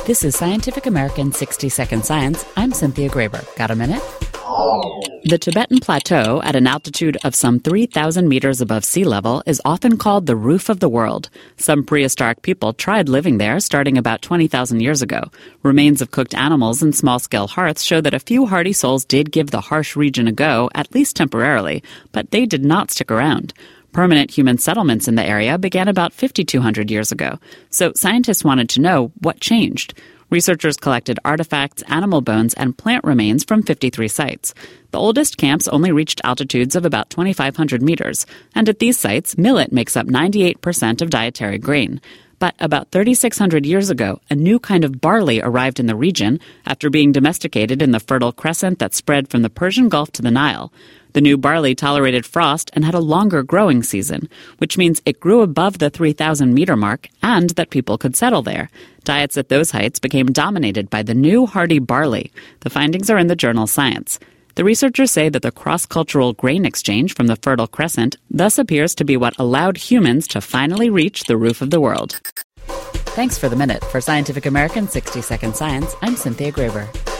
This is Scientific American 60-Second Science. I'm Cynthia Graber. Got a minute? The Tibetan Plateau, at an altitude of some 3,000 meters above sea level, is often called the roof of the world. Some prehistoric people tried living there starting about 20,000 years ago. Remains of cooked animals and small-scale hearths show that a few hardy souls did give the harsh region a go, at least temporarily, but they did not stick around. Permanent human settlements in the area began about 5,200 years ago. So scientists wanted to know what changed. Researchers collected artifacts, animal bones, and plant remains from 53 sites. The oldest camps only reached altitudes of about 2,500 meters, and at these sites, millet makes up 98% of dietary grain. But about 3,600 years ago, a new kind of barley arrived in the region after being domesticated in the Fertile Crescent that spread from the Persian Gulf to the Nile. The new barley tolerated frost and had a longer growing season, which means it grew above the 3,000-meter mark and that people could settle there. Diets at those heights became dominated by the new hardy barley. The findings are in the journal Science. The researchers say that the cross-cultural grain exchange from the Fertile Crescent thus appears to be what allowed humans to finally reach the roof of the world. Thanks for the minute. For Scientific American 60-Second Science, I'm Cynthia Graber.